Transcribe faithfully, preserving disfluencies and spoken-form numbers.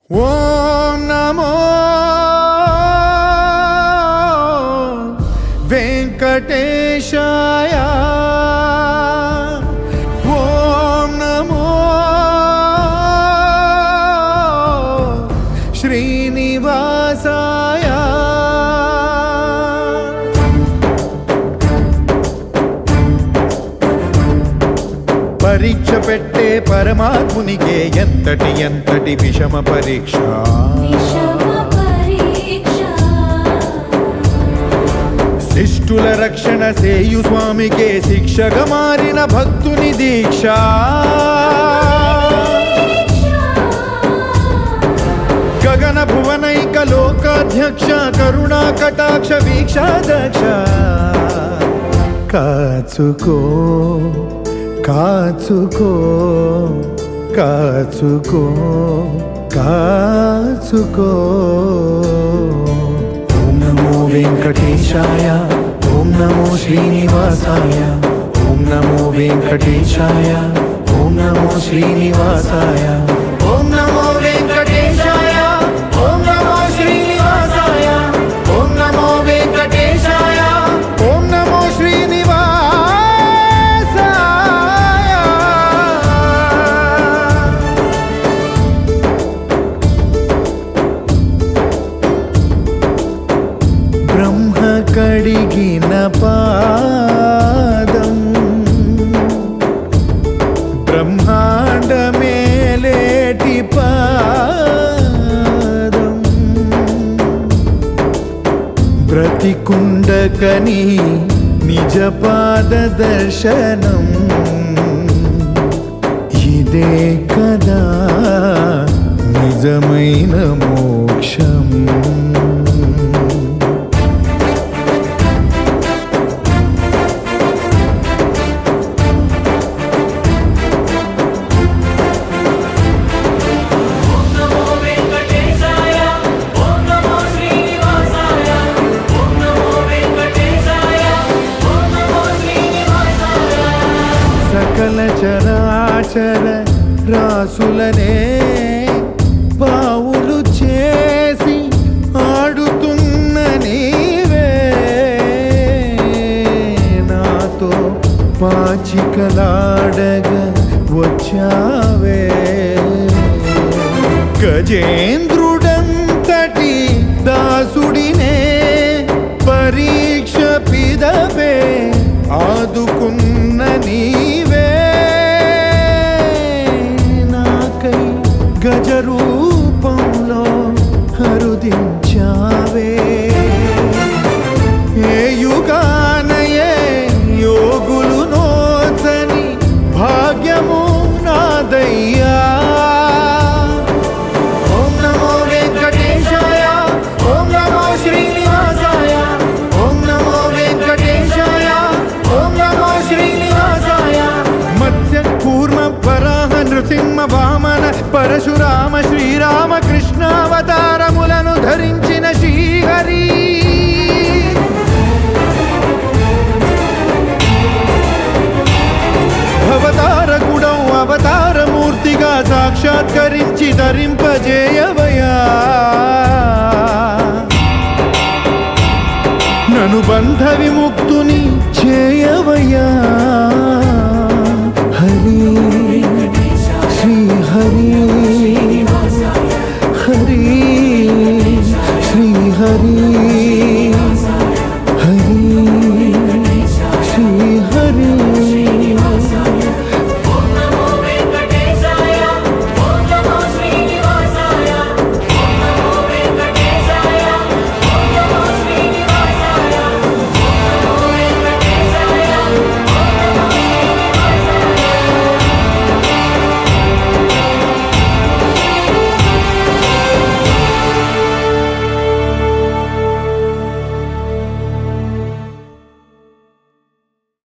ఓం నమో వెంకటేశాయ ఓం నమో శ్రీనివాసాయ పరీక్ష పెట్టే పరమాత్మునికే ఎంతటి ఎంతటి విషమ పరీక్ష శిష్టుల రక్షణ సేయు స్వామికే శిక్షగా మారిన భక్తుని దీక్ష గగన భువనైక లోకాధ్యక్ష కరుణా కటాక్ష వీక్షాదక్ష కాచుకో కాచుకో కాచుకో కాచుకో ఓం నమో వెంకటేశాయ ఓం నమో శ్రీనివాసాయ ఓం నమో వెంకటేశాయ ఓం నమో శ్రీనివాసాయ ఓం నమో వెంకటేశాయ ఓం నమో శ్రీనివాసాయ ఓం నమో వెంకటేశాయ ఓం నమో శ్రీనివాసాయ బ్రహ్మ కడిగిన పాదం బ్రహ్మాండమేలేటి పాదం బ్రతికుండకని నిజ పాద దర్శనం ఇదే కదా నిజమైన మోక్షం సకల చరాచర రాసులనే పావులు చేసి ఆడుతున్న నీవే నాతో పాచికలాడగా వచ్చావే గజేంద్రుడంతటి దాసుడినే పరీక్ష పిదవే ఆదుకున్న నీవే నాకై గజరూపంలో హరుదించావే ఏ యుగానయే యోగులు నోచని భాగ్యము నాదయ్యా ఓం నమో వెంకటేశాయ ఓం నమో శ్రీనివాసాయ ఓం నమో వెంకటేశాయ ఓం నమో శ్రీనివాసాయ మత్స్య కూర్మ వరాహ నృసింహ వామన పరశురామ శ్రీరామ కృష్ణావతారములను ధరించిన శ్రీహరి అవతారకుడౌ అవతారమూర్తిగా సాక్షాత్కరించి ధరింపజేయవయా